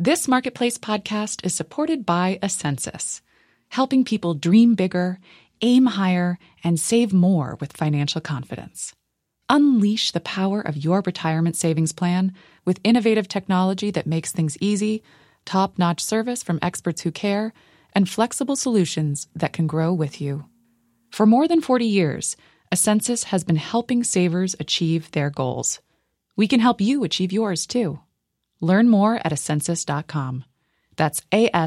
This Marketplace podcast is supported by Ascensus, helping people dream bigger, aim higher, and save more with financial confidence. Unleash the power of your retirement savings plan with innovative technology that makes things easy, top-notch service from experts who care, and flexible solutions that can grow with you. For more than 40 years, Ascensus has been helping savers achieve their goals. We can help you achieve yours, too. Learn more at Ascensus.com. That's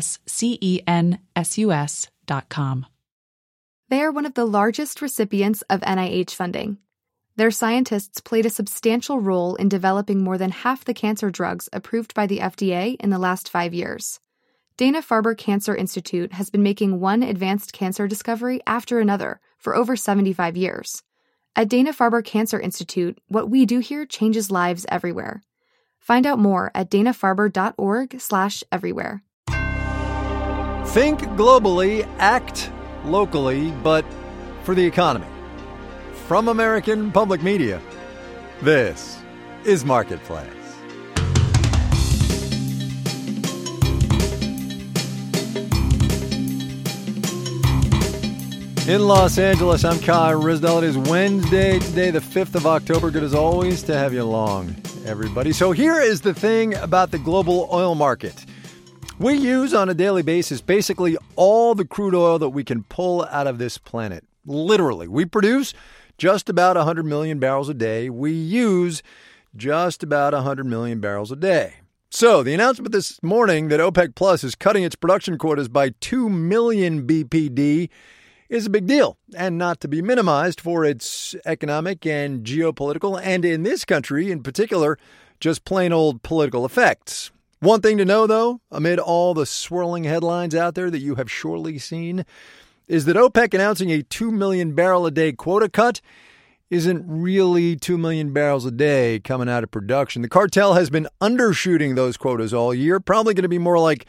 ASCENSUS.com. They are one of the largest recipients of NIH funding. Their scientists played a substantial role in developing more than half the cancer drugs approved by the FDA in the last 5 years. Dana-Farber Cancer Institute has been making one advanced cancer discovery after another for over 75 years. At Dana-Farber Cancer Institute, what we do here changes lives everywhere. Find out more at danafarber.org/everywhere. Think globally, act locally, but for the economy. From American Public Media, this is Marketplace. In Los Angeles, I'm Kai Risdell. It is Wednesday today, the 5th of October. Good as always to have you along, everybody. So here is the thing about the global oil market. We use on a daily basis basically all the crude oil that we can pull out of this planet. Literally, we produce just about 100 million barrels a day. We use just about 100 million barrels a day. So the announcement this morning that OPEC Plus is cutting its production quotas by 2 million BPD is a big deal and not to be minimized for its economic and geopolitical, and in this country in particular, just plain old political effects. One thing to know, though, amid all the swirling headlines out there that you have surely seen, is that OPEC announcing a 2 million barrel a day quota cut isn't really 2 million barrels a day coming out of production. The cartel has been undershooting those quotas all year, probably going to be more like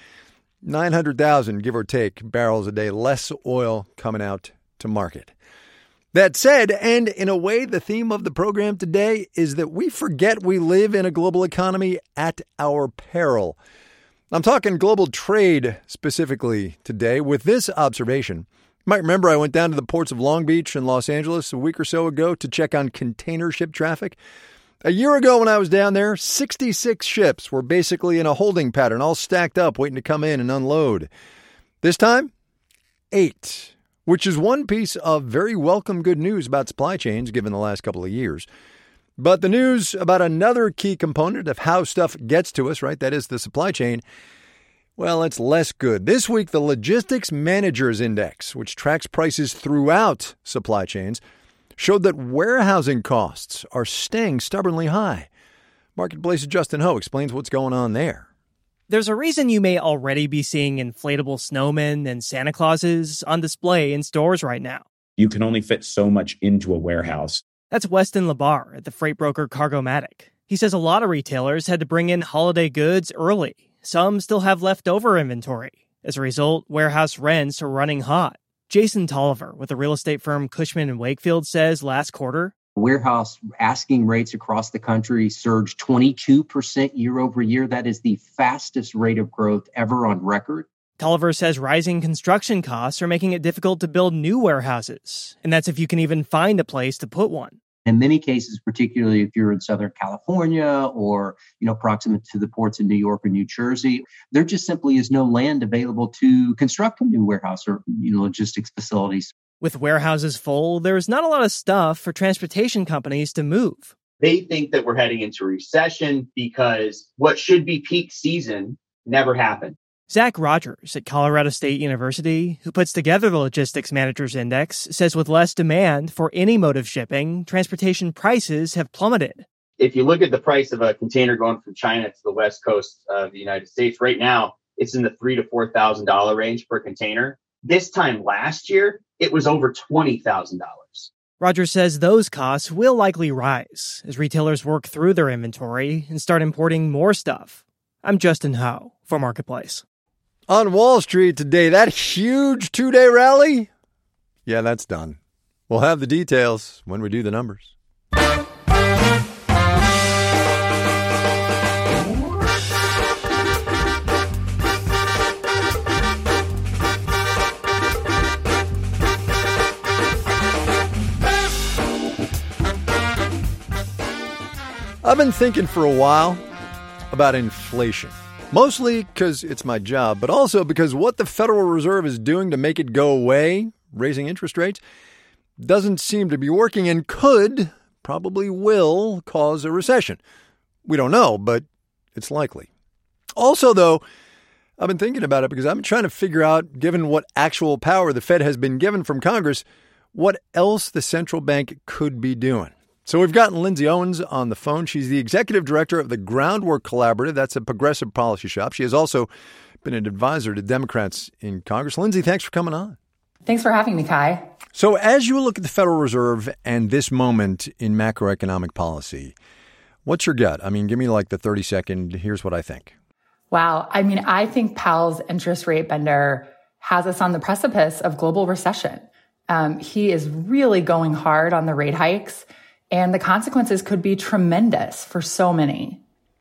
900,000, give or take, barrels a day less oil coming out to market. That said, and in a way, the theme of the program today is that we forget we live in a global economy at our peril. I'm talking global trade specifically today with this observation. You might remember I went down to the ports of Long Beach and Los Angeles a week or so ago to check on container ship traffic. A year ago when I was down there, 66 ships were basically in a holding pattern, all stacked up, waiting to come in and unload. This time, 8, which is one piece of very welcome good news about supply chains given the last couple of years. But the news about another key component of how stuff gets to us, right, that is the supply chain, well, it's less good. This week, the Logistics Managers Index, which tracks prices throughout supply chains, showed that warehousing costs are staying stubbornly high. Marketplace's Justin Ho explains what's going on there. There's a reason you may already be seeing inflatable snowmen and Santa Clauses on display in stores right now. You can only fit so much into a warehouse. That's Weston Labar at the freight broker Cargomatic. He says a lot of retailers had to bring in holiday goods early. Some still have leftover inventory. As a result, warehouse rents are running hot. Jason Tolliver with the real estate firm Cushman & Wakefield says last quarter, warehouse asking rates across the country surged 22% year over year. That is the fastest rate of growth ever on record. Tolliver says rising construction costs are making it difficult to build new warehouses, and that's if you can even find a place to put one. In many cases, particularly if you're in Southern California or, proximate to the ports in New York or New Jersey, there just simply is no land available to construct a new warehouse or, logistics facilities. With warehouses full, there's not a lot of stuff for transportation companies to move. They think that we're heading into a recession because what should be peak season never happened. Zach Rogers at Colorado State University, who puts together the Logistics Managers Index, says with less demand for any mode of shipping, transportation prices have plummeted. If you look at the price of a container going from China to the West Coast of the United States, right now, it's in the $3,000 to $4,000 range per container. This time last year, it was over $20,000. Rogers says those costs will likely rise as retailers work through their inventory and start importing more stuff. I'm Justin Ho for Marketplace. On Wall Street today, that huge 2-day rally? Yeah, that's done. We'll have the details when we do the numbers. I've been thinking for a while about inflation, mostly because it's my job, but also because what the Federal Reserve is doing to make it go away, raising interest rates, doesn't seem to be working and probably will cause a recession. We don't know, but it's likely. Also, though, I've been thinking about it because I've been trying to figure out, given what actual power the Fed has been given from Congress, what else the central bank could be doing. So we've gotten Lindsay Owens on the phone. She's the executive director of the Groundwork Collaborative. That's a progressive policy shop. She has also been an advisor to Democrats in Congress. Lindsay, thanks for coming on. Thanks for having me, Kai. So as you look at the Federal Reserve and this moment in macroeconomic policy, what's your gut? I mean, give me like the 30-second, here's what I think. Wow. I mean, I think Powell's interest rate bender has us on the precipice of global recession. He is really going hard on the rate hikes, and the consequences could be tremendous for so many.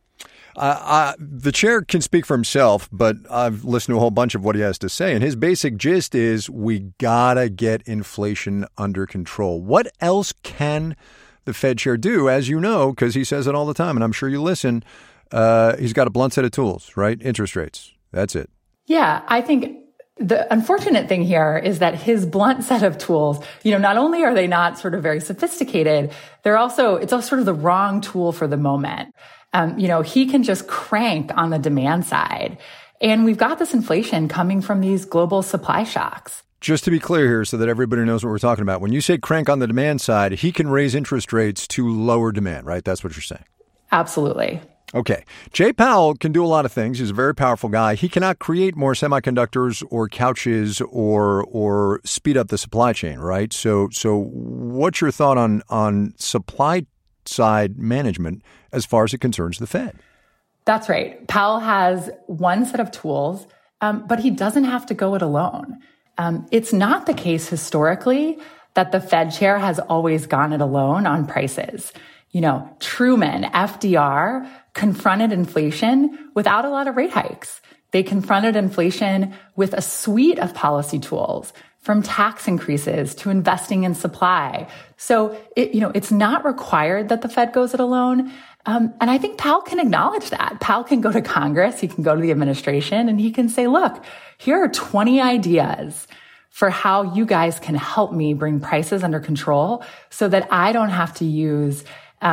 The chair can speak for himself, but I've listened to a whole bunch of what he has to say. And his basic gist is we gotta get inflation under control. What else can the Fed chair do? As you know, because he says it all the time, and I'm sure you listen, he's got a blunt set of tools, right? Interest rates. That's it. Yeah, I think the unfortunate thing here is that his blunt set of tools, not only are they not sort of very sophisticated, it's also sort of the wrong tool for the moment. He can just crank on the demand side. And we've got this inflation coming from these global supply shocks. Just to be clear here so that everybody knows what we're talking about, when you say crank on the demand side, he can raise interest rates to lower demand, right? That's what you're saying. Absolutely. Okay. Jay Powell can do a lot of things. He's a very powerful guy. He cannot create more semiconductors or couches or speed up the supply chain, right? So what's your thought on supply side management as far as it concerns the Fed? That's right. Powell has one set of tools, but he doesn't have to go it alone. It's not the case historically that the Fed chair has always gone it alone on prices. Truman, FDR confronted inflation without a lot of rate hikes. They confronted inflation with a suite of policy tools, from tax increases to investing in supply. So it's not required that the Fed goes it alone. And I think Powell can acknowledge that. Powell can go to Congress, he can go to the administration, and he can say, look, here are 20 ideas for how you guys can help me bring prices under control so that I don't have to use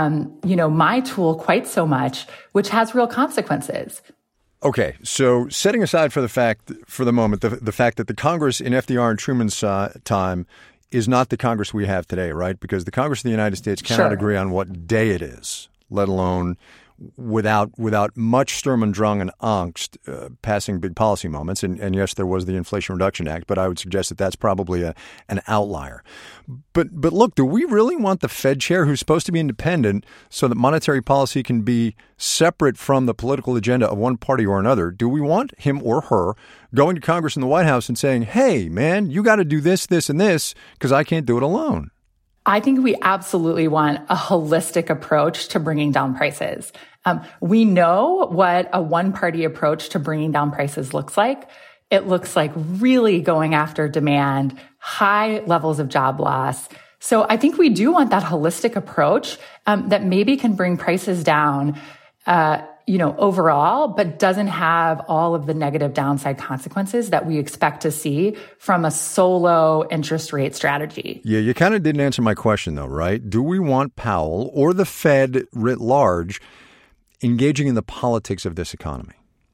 my tool quite so much, which has real consequences. Okay, so setting aside for the moment, the fact that the Congress in FDR and Truman's time is not the Congress we have today, right? Because the Congress of the United States cannot agree on what day it is, let alone without much Sturm und Drang and angst passing big policy moments. And yes, there was the Inflation Reduction Act, but I would suggest that that's probably an outlier. But look, do we really want the Fed chair, who's supposed to be independent so that monetary policy can be separate from the political agenda of one party or another? Do we want him or her going to Congress and the White House and saying, hey, man, you got to do this, this, and this because I can't do it alone? I think we absolutely want a holistic approach to bringing down prices. We know what a one-party approach to bringing down prices looks like. It looks like really going after demand, high levels of job loss. So I think we do want that holistic approach that maybe can bring prices down, overall, but doesn't have all of the negative downside consequences that we expect to see from a solo interest rate strategy. Yeah, you kind of didn't answer my question, though, right? Do we want Powell or the Fed writ large engaging in the politics of this economy?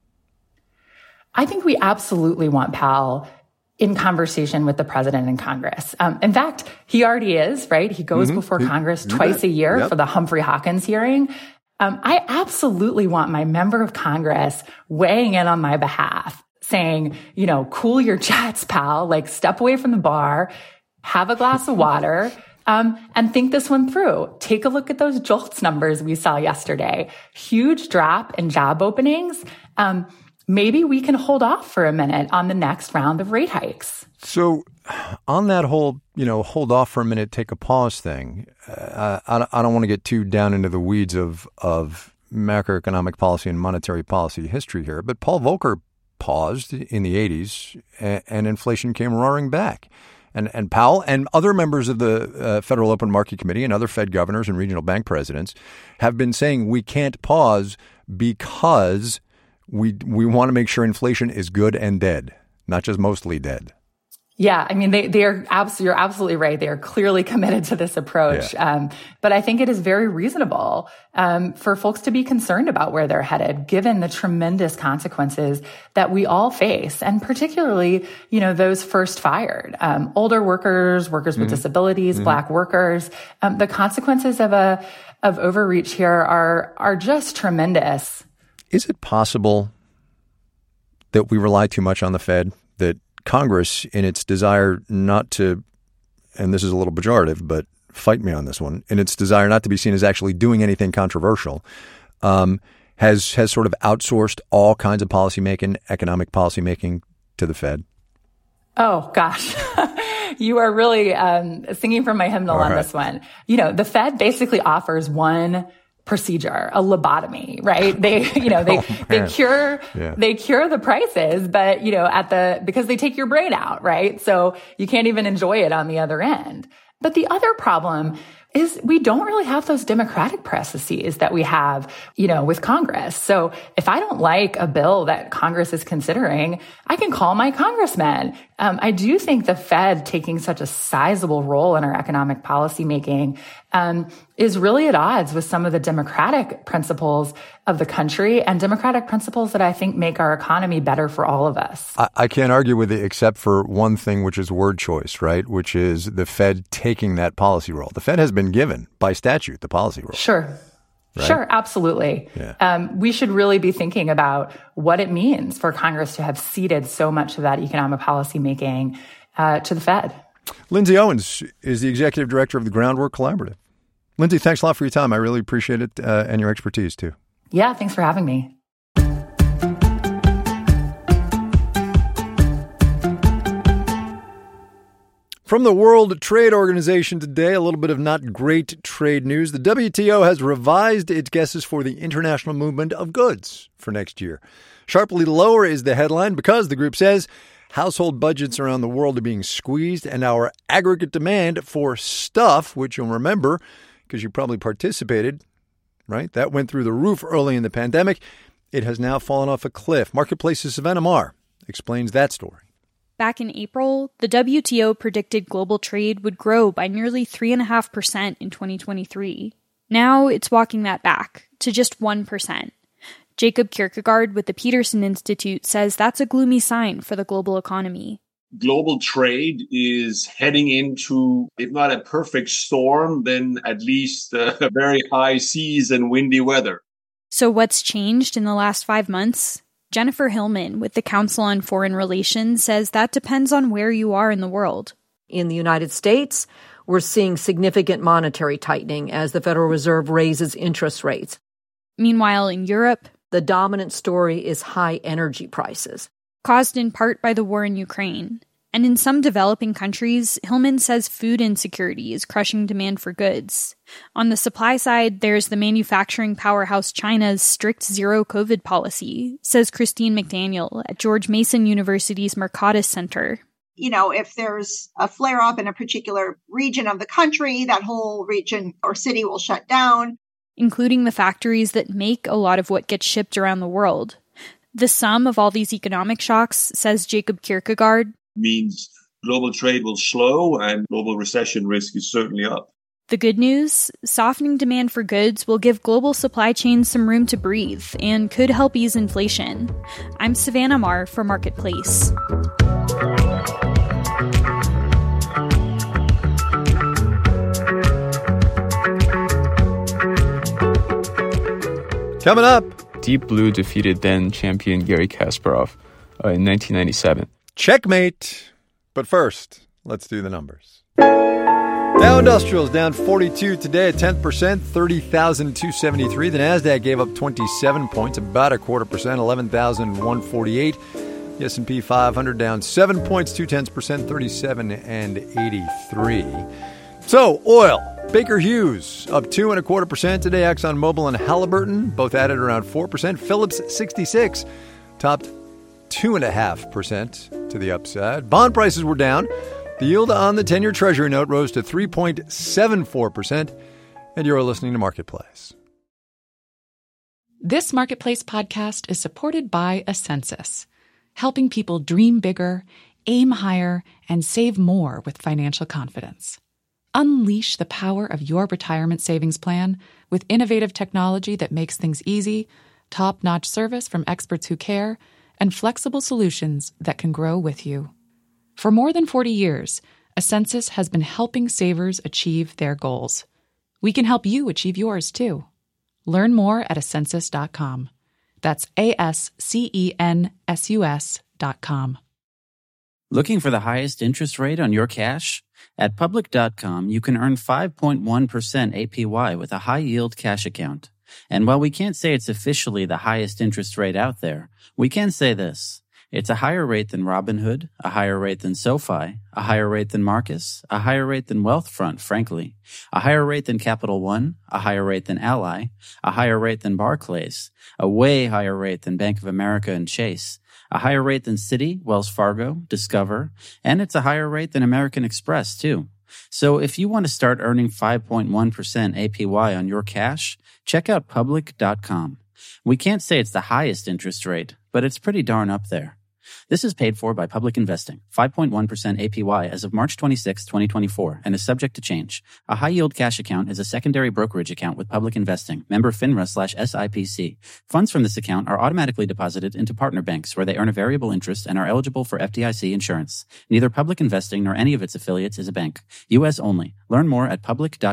I think we absolutely want Powell in conversation with the president and Congress. In fact, he already is, right? He goes before Congress twice a year for the Humphrey Hawkins hearing. I absolutely want my member of Congress weighing in on my behalf, saying, cool your jets, pal, like step away from the bar, have a glass of water, and think this one through. Take a look at those JOLTS numbers we saw yesterday. Huge drop in job openings. Maybe we can hold off for a minute on the next round of rate hikes. So on that whole, hold off for a minute, take a pause thing, I don't want to get too down into the weeds of macroeconomic policy and monetary policy history here, but Paul Volcker paused in the 80s and inflation came roaring back. and Powell and other members of the Federal Open Market Committee and other Fed governors and regional bank presidents have been saying we can't pause because we want to make sure inflation is good and dead, not just mostly dead. Yeah, I mean, you're absolutely right. They are clearly committed to this approach. Yeah. But I think it is very reasonable for folks to be concerned about where they're headed, given the tremendous consequences that we all face, and particularly, those first fired, older workers with disabilities, Black workers. The consequences of overreach here are just tremendous. Is it possible that we rely too much on the Fed, that Congress, in its desire not to, and this is a little pejorative, but fight me on this one, in its desire not to be seen as actually doing anything controversial, has sort of outsourced all kinds of policymaking, economic policymaking to the Fed? Oh, gosh. You are really singing from my hymnal on this one. The Fed basically offers one procedure, a lobotomy, right? They cure the prices, but because they take your brain out, right? So you can't even enjoy it on the other end. But the other problem is we don't really have those democratic processes that we have, with Congress. So if I don't like a bill that Congress is considering, I can call my congressman. I do think the Fed taking such a sizable role in our economic policy making is really at odds with some of the democratic principles of the country and democratic principles that I think make our economy better for all of us. I can't argue with it except for one thing, which is word choice, right? Which is the Fed taking that policy role. The Fed has been given by statute the policy role. Sure. Right? Sure, absolutely. Yeah. We should really be thinking about what it means for Congress to have ceded so much of that economic policy making to the Fed. Lindsay Owens is the executive director of the Groundwork Collaborative. Lindsay, thanks a lot for your time. I really appreciate it and your expertise, too. Yeah, thanks for having me. From the World Trade Organization today, a little bit of not great trade news. The WTO has revised its guesses for the international movement of goods for next year. Sharply lower is the headline because, the group says, household budgets around the world are being squeezed and our aggregate demand for stuff, which you'll remember because you probably participated, right? That went through the roof early in the pandemic. It has now fallen off a cliff. Marketplace's Savannah Marr explains that story. Back in April, the WTO predicted global trade would grow by nearly 3.5% in 2023. Now it's walking that back to just 1%. Jacob Kierkegaard with the Peterson Institute says that's a gloomy sign for the global economy. Global trade is heading into, if not a perfect storm, then at least very high seas and windy weather. So what's changed in the last 5 months? Jennifer Hillman with the Council on Foreign Relations says that depends on where you are in the world. In the United States, we're seeing significant monetary tightening as the Federal Reserve raises interest rates. Meanwhile, in Europe, the dominant story is high energy prices, caused in part by the war in Ukraine. And in some developing countries, Hillman says food insecurity is crushing demand for goods. On the supply side, there's the manufacturing powerhouse China's strict zero-COVID policy, says Christine McDaniel at George Mason University's Mercatus Center. If there's a flare-up in a particular region of the country, that whole region or city will shut down. Including the factories that make a lot of what gets shipped around the world. The sum of all these economic shocks, says Jacob Kierkegaard, means global trade will slow and global recession risk is certainly up. The good news, softening demand for goods will give global supply chains some room to breathe and could help ease inflation. I'm Savannah Marr for Marketplace. Coming up, Deep Blue defeated then champion Garry Kasparov in 1997. Checkmate. But first, let's do the numbers. Dow Industrials down 42 today, a 10%, 30,273. The NASDAQ gave up 27 points, about 0.25%, 11,148. The S&P 500 down 7 points, 0.2%, 37,083. So, oil. Baker Hughes up 2.25% today. ExxonMobil and Halliburton both added around 4%. Phillips 66 topped 2.5% to the upside. Bond prices were down. The yield on the 10-year Treasury note rose to 3.74%, and you're listening to Marketplace. This Marketplace podcast is supported by Ascensus, helping people dream bigger, aim higher, and save more with financial confidence. Unleash the power of your retirement savings plan with innovative technology that makes things easy, top-notch service from experts who care, and flexible solutions that can grow with you. For more than 40 years, Ascensus has been helping savers achieve their goals. We can help you achieve yours, too. Learn more at Ascensus.com. That's ASCENSUS.com. Looking for the highest interest rate on your cash? At Public.com, you can earn 5.1% APY with a high-yield cash account. And while we can't say it's officially the highest interest rate out there, we can say this. It's a higher rate than Robinhood, a higher rate than SoFi, a higher rate than Marcus, a higher rate than Wealthfront, frankly, a higher rate than Capital One, a higher rate than Ally, a higher rate than Barclays, a way higher rate than Bank of America and Chase, a higher rate than Citi, Wells Fargo, Discover, and it's a higher rate than American Express, too. So if you want to start earning 5.1% APY on your cash, check out Public.com. We can't say it's the highest interest rate, but it's pretty darn up there. This is paid for by Public Investing, 5.1% APY as of March 26, 2024, and is subject to change. A high-yield cash account is a secondary brokerage account with Public Investing, member FINRA/SIPC. Funds from this account are automatically deposited into partner banks where they earn a variable interest and are eligible for FDIC insurance. Neither Public Investing nor any of its affiliates is a bank. U.S. only. Learn more at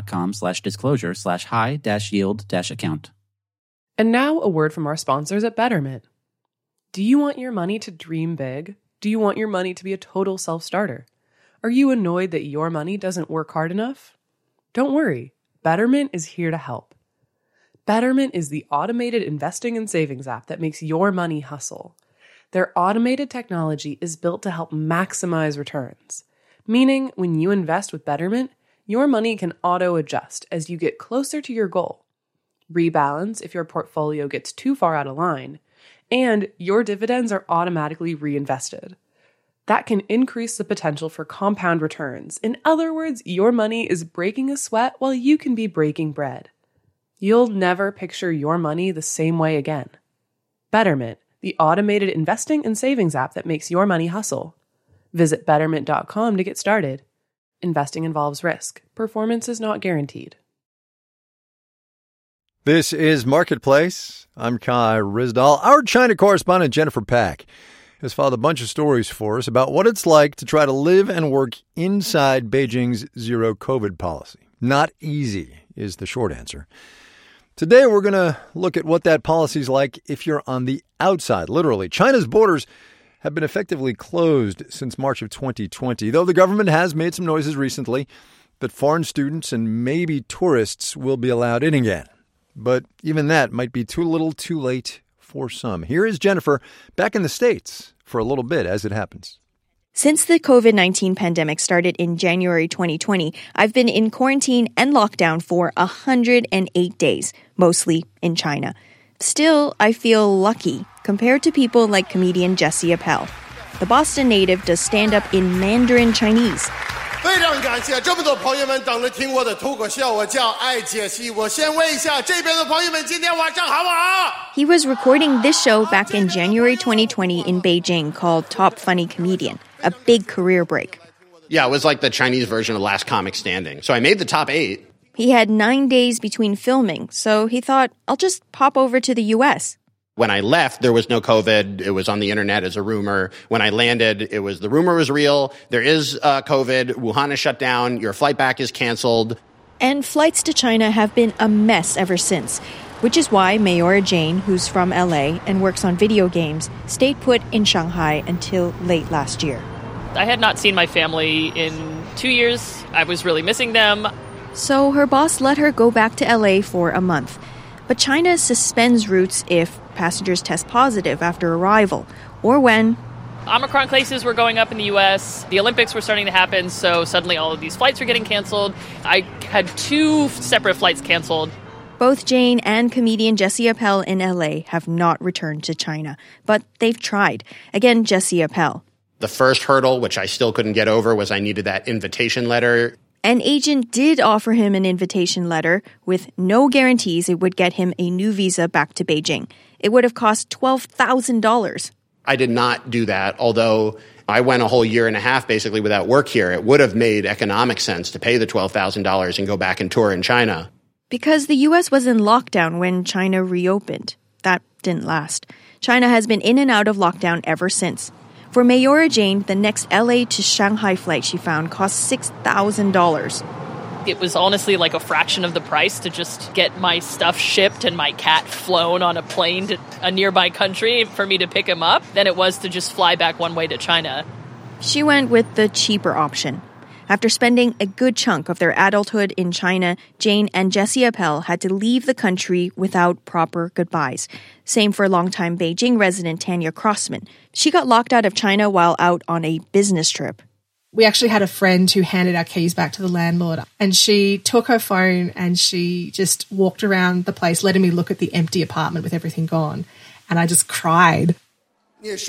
public.com/disclosure/high-yield-account. And now a word from our sponsors at Betterment. Do you want your money to dream big? Do you want your money to be a total self-starter? Are you annoyed that your money doesn't work hard enough? Don't worry, Betterment is here to help. Betterment is the automated investing and savings app that makes your money hustle. Their automated technology is built to help maximize returns, meaning when you invest with Betterment, your money can auto-adjust as you get closer to your goal, rebalance if your portfolio gets too far out of line, and your dividends are automatically reinvested. That can increase the potential for compound returns. In other words, your money is breaking a sweat while you can be breaking bread. You'll never picture your money the same way again. Betterment, the automated investing and savings app that makes your money hustle. Visit Betterment.com to get started. Investing involves risk. Performance is not guaranteed. This is Marketplace. I'm Kai Ryssdal. Our China correspondent, Jennifer Pack, has filed a bunch of stories for us about what it's like to try to live and work inside Beijing's zero-COVID policy. Not easy is the short answer. Today, we're going to look at what that policy is like if you're on the outside, literally. China's borders have been effectively closed since March of 2020, though the government has made some noises recently that foreign students and maybe tourists will be allowed in again. But even that might be too little too late for some. Here is Jennifer back in the States for a little bit as it happens. Since the COVID-19 pandemic started in January 2020, I've been in quarantine and lockdown for 108 days, mostly in China. Still, I feel lucky compared to people like comedian Jessie Appel. The Boston native does stand-up in Mandarin Chinese. 非常感谢这么多朋友们等着听我的脱口秀，我叫艾杰西。我先问一下这边的朋友们，今天晚上好不好？ He was recording this show back in January 2020 in Beijing called Top Funny Comedian, a big career break. Yeah, it was like the Chinese version of Last Comic Standing. So I made the top 8. He had 9 days between filming, so he thought, I'll just pop over to the U.S. When I left, there was no COVID. It was on the internet as a rumor. When I landed, the rumor was real. There is COVID. Wuhan is shut down. Your flight back is canceled. And flights to China have been a mess ever since, which is why Mayora Jane, who's from LA and works on video games, stayed put in Shanghai until late last year. I had not seen my family in 2 years. I was really missing them. So her boss let her go back to LA for a month. But China suspends routes if passengers test positive after arrival, or when Omicron cases were going up in the U.S., the Olympics were starting to happen, so suddenly all of these flights were getting canceled. I had 2 separate flights canceled. Both Jane and comedian Jessie Appel in LA have not returned to China, but they've tried. Again, Jessie Appel. The first hurdle, which I still couldn't get over, was I needed that invitation letter. An agent did offer him an invitation letter with no guarantees it would get him a new visa back to Beijing. It would have cost $12,000. I did not do that, although I went a whole year and a half basically without work here. It would have made economic sense to pay the $12,000 and go back and tour in China. Because the U.S. was in lockdown when China reopened. That didn't last. China has been in and out of lockdown ever since. For Mayora Jane, the next LA to Shanghai flight she found cost $6,000. It was honestly like a fraction of the price to just get my stuff shipped and my cat flown on a plane to a nearby country for me to pick him up than it was to just fly back one way to China. She went with the cheaper option. After spending a good chunk of their adulthood in China, Jane and Jessie Appel had to leave the country without proper goodbyes. Same for longtime Beijing resident Tanya Crossman. She got locked out of China while out on a business trip. We actually had a friend who handed our keys back to the landlord, and she took her phone and she just walked around the place, letting me look at the empty apartment with everything gone. And I just cried. As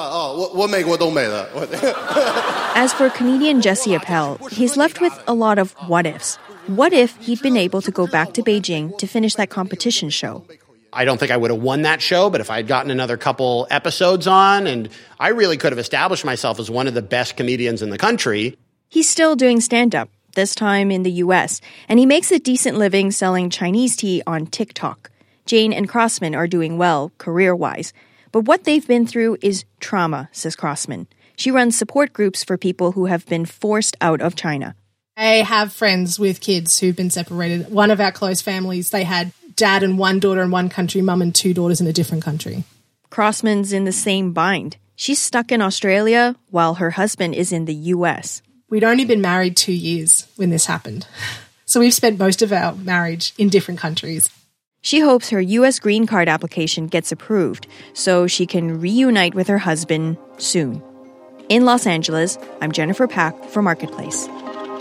for comedian Jessie Appel, he's left with a lot of what-ifs. What if he'd been able to go back to Beijing to finish that competition show? I don't think I would have won that show, but if I had gotten another couple episodes on, and I really could have established myself as one of the best comedians in the country. He's still doing stand-up, this time in the U.S., and he makes a decent living selling Chinese tea on TikTok. Jane and Crossman are doing well, career-wise. But what they've been through is trauma, says Crossman. She runs support groups for people who have been forced out of China. I have friends with kids who've been separated. One of our close families, they had dad and one daughter in one country, mum and two daughters in a different country. Crossman's in the same bind. She's stuck in Australia while her husband is in the U.S. We'd only been married 2 years when this happened. So we've spent most of our marriage in different countries. She hopes her U.S. green card application gets approved so she can reunite with her husband soon. In Los Angeles, I'm Jennifer Pack for Marketplace.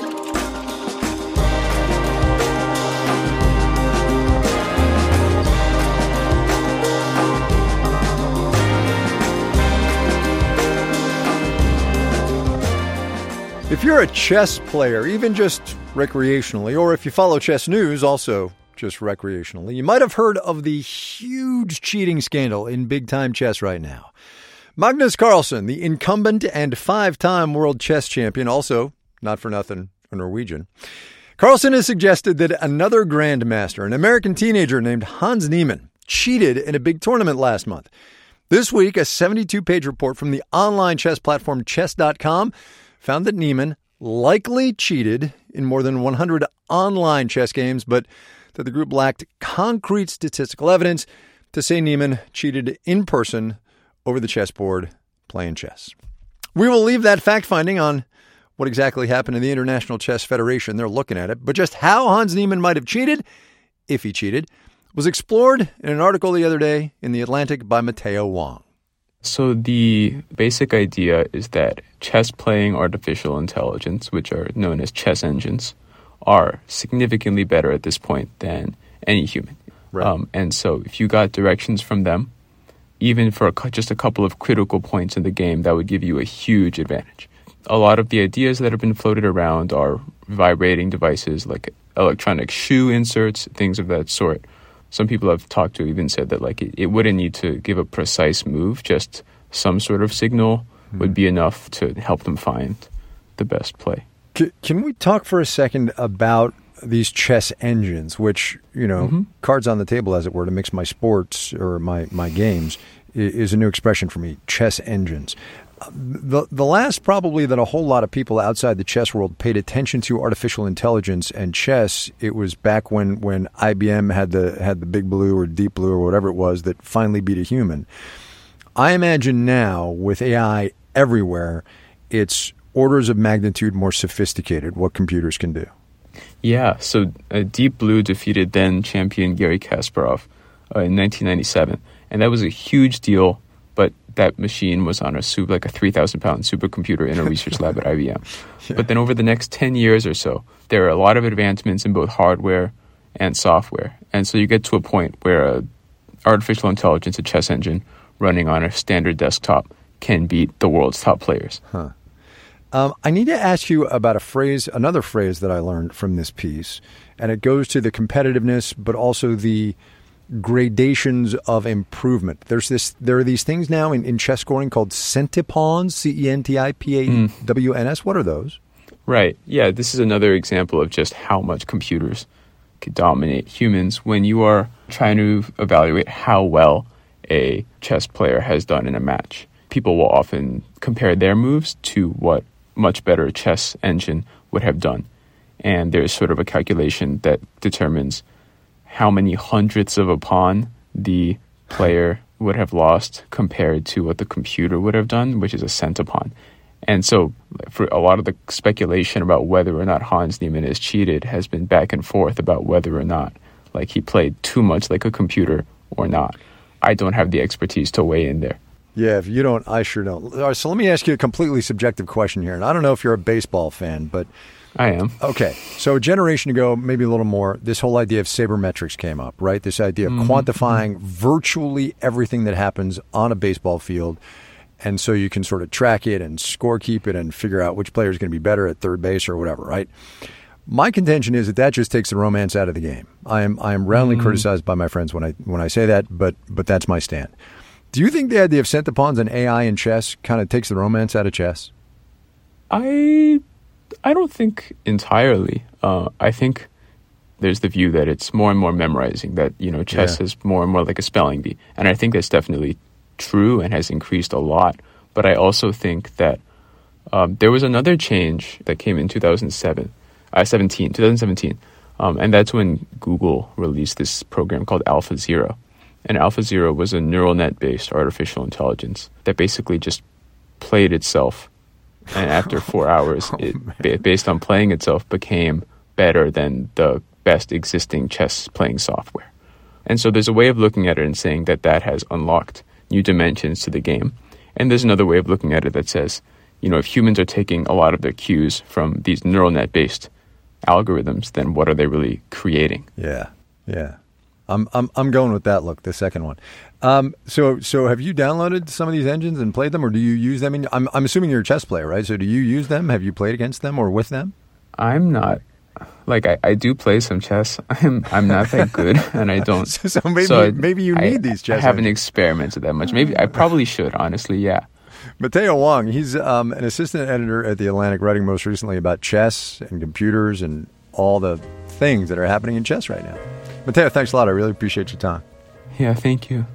If you're a chess player, even just recreationally, or if you follow chess news, also just recreationally, you might have heard of the huge cheating scandal in big-time chess right now. Magnus Carlsen, the incumbent and 5-time world chess champion, also, not for nothing, a Norwegian. Carlsen has suggested that another grandmaster, an American teenager named Hans Niemann, cheated in a big tournament last month. This week, a 72-page report from the online chess platform Chess.com found that Niemann likely cheated in more than 100 online chess games, but that the group lacked concrete statistical evidence to say Niemann cheated in person over the chessboard playing chess. We will leave that fact-finding on what exactly happened in the International Chess Federation. They're looking at it. But just how Hans Niemann might have cheated, if he cheated, was explored in an article the other day in The Atlantic by Matteo Wong. So the basic idea is that chess-playing artificial intelligence, which are known as chess engines, are significantly better at this point than any human. Right. And so if you got directions from them, even for just a couple of critical points in the game, that would give you a huge advantage. A lot of the ideas that have been floated around are vibrating devices like electronic shoe inserts, things of that sort. Some people I've talked to even said that it wouldn't need to give a precise move, just some sort of signal would be enough to help them find the best play. Can we talk for a second about these chess engines, which, cards on the table, as it were, to mix my sports or my games, is a new expression for me, chess engines. The last probably that a whole lot of people outside the chess world paid attention to artificial intelligence and chess, it was back when IBM had the Big Blue or Deep Blue or whatever it was that finally beat a human. I imagine now with AI everywhere, it's orders of magnitude more sophisticated what computers can do. Yeah, so Deep Blue defeated then champion Garry Kasparov in 1997, and that was a huge deal. But that machine was on a 3,000-pound supercomputer in a research lab at IBM. Yeah. But then over the next 10 years or so, there are a lot of advancements in both hardware and software. And so you get to a point where artificial intelligence, a chess engine running on a standard desktop, can beat the world's top players. Huh. I need to ask you about another phrase that I learned from this piece, and it goes to the competitiveness, but also the gradations of improvement. There are these things now in chess scoring called centipawns, CENTIPAWNS. What are those? Right. Yeah, this is another example of just how much computers could dominate humans when you are trying to evaluate how well a chess player has done in a match. People will often compare their moves to what much better chess engine would have done. And there's sort of a calculation that determines how many hundredths of a pawn the player would have lost compared to what the computer would have done, which is a centipawn. And so for a lot of the speculation about whether or not Hans Niemann is cheated has been back and forth about whether or not he played too much like a computer or not. I don't have the expertise to weigh in there. Yeah, if you don't, I sure don't. All right, so let me ask you a completely subjective question here. And I don't know if you're a baseball fan, but I am. Okay, so a generation ago, maybe a little more, this whole idea of sabermetrics came up, right? This idea of quantifying virtually everything that happens on a baseball field. And so you can sort of track it and score keep it and figure out which player is going to be better at third base or whatever, right? My contention is that just takes the romance out of the game. I am roundly criticized by my friends when I say that, but that's my stand. Do you think the idea of centipawns and AI in chess kind of takes the romance out of chess? I don't think entirely. I think there's the view that it's more and more memorizing, that, chess is more and more like a spelling bee. And I think that's definitely true and has increased a lot. But I also think that there was another change that came in 2017. And that's when Google released this program called AlphaZero. And AlphaZero was a neural net-based artificial intelligence that basically just played itself. And after 4 hours, based on playing itself, became better than the best existing chess playing software. And so there's a way of looking at it and saying that has unlocked new dimensions to the game. And there's another way of looking at it that says, if humans are taking a lot of their cues from these neural net-based algorithms, then what are they really creating? Yeah. I'm going with that look, the second one. So have you downloaded some of these engines and played them, or do you use them? I'm assuming you're a chess player, right? So do you use them? Have you played against them or with them? I'm not. I do play some chess. I'm not that good, and I don't. so maybe you need these chess. I haven't experimented that much. Maybe I probably should, honestly. Yeah. Matteo Wong, he's an assistant editor at The Atlantic, writing most recently about chess and computers and all the things that are happening in chess right now. Matteo, thanks a lot. I really appreciate your time. Yeah, thank you.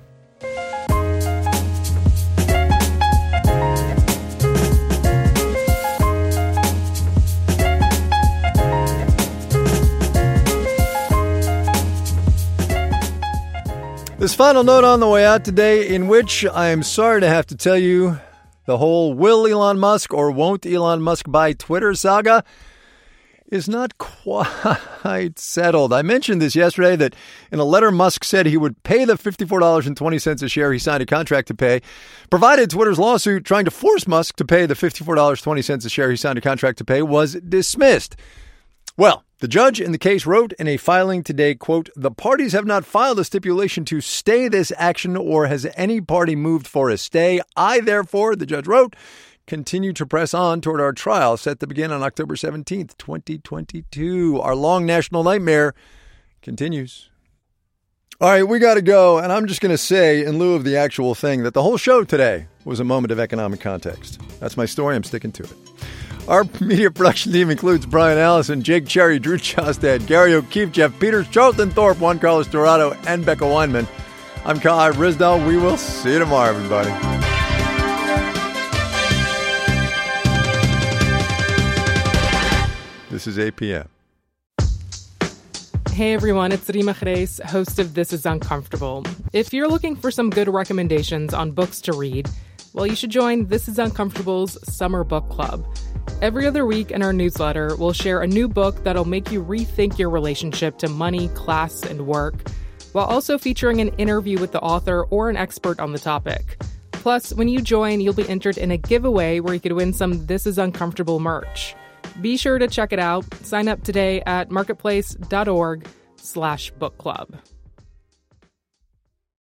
This final note on the way out today, in which I am sorry to have to tell you, the whole will Elon Musk or won't Elon Musk buy Twitter saga is not quite settled. I mentioned this yesterday, that in a letter Musk said he would pay the $54.20 a share he signed a contract to pay, provided Twitter's lawsuit trying to force Musk to pay the $54.20 a share he signed a contract to pay was dismissed. Well, the judge in the case wrote in a filing today, quote, "The parties have not filed a stipulation to stay this action, or has any party moved for a stay. I, therefore," the judge wrote, "continue to press on toward our trial set to begin on October 17th, 2022. Our long national nightmare continues." All right, we got to go. And I'm just going to say, in lieu of the actual thing, that the whole show today was a moment of economic context. That's my story. I'm sticking to it. Our media production team includes Brian Allison, Jake Cherry, Drew Chostad, Gary O'Keefe, Jeff Peters, Charlton Thorpe, Juan Carlos Dorado, and Becca Weinman. I'm Kai Risdell. We will see you tomorrow, everybody. This is APM. Hey everyone, it's Rima Reis, host of This Is Uncomfortable. If you're looking for some good recommendations on books to read, well, you should join This Is Uncomfortable's Summer Book Club. Every other week in our newsletter, we'll share a new book that'll make you rethink your relationship to money, class, and work, while also featuring an interview with the author or an expert on the topic. Plus, when you join, you'll be entered in a giveaway where you could win some This Is Uncomfortable merch. Be sure to check it out. Sign up today at marketplace.org/book club.